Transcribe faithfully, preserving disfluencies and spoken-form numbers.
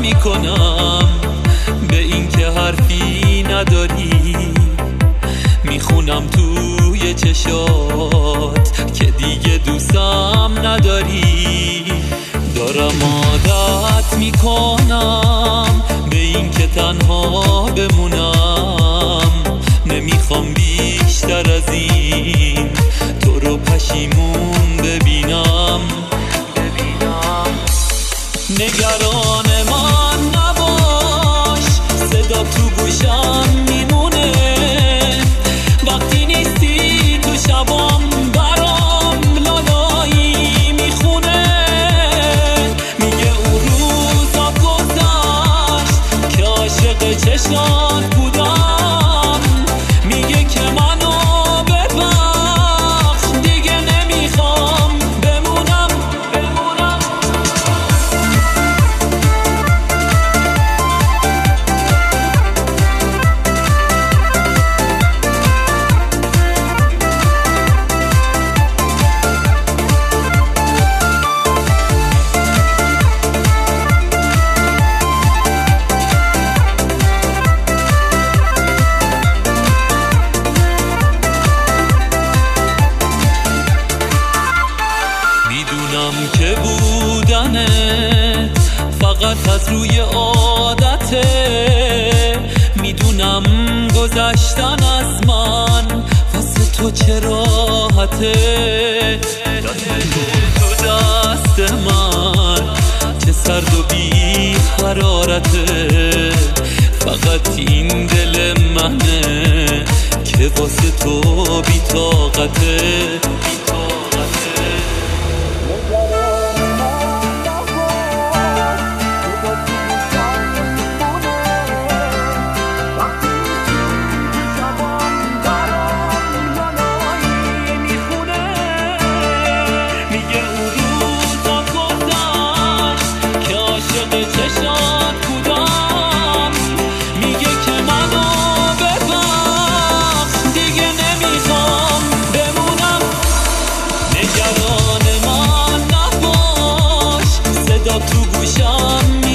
میکنم به این که حرفی نداری، میخونم توی چشات که دیگه دوستم نداری. دارم عادت میکنم به این که تنها بمونم، نمیخوام بیشتر از این تو رو پشیمون ببینم. نگران من نباش، صدا تو گوشم میمونه وقتی نیستی تو شبام، برام لالایی میخونه. میگه اون روزا گذشت که عاشق چشات بودم، میگه که منو ببخش دیگه نمیخوام بمونم بمونم. میدونم که بودنت فقط از روی عادته، میدونم گذشتن از من واسه تو چه راحته. تو دست من چه سرد و بی حرارته، فقط این دل منه که واسه تو بی طاقته. چشات بودم، میگه که منو ببخش دیگه نمیخوام بمونم. نگران من نباش، صدا تو گوشم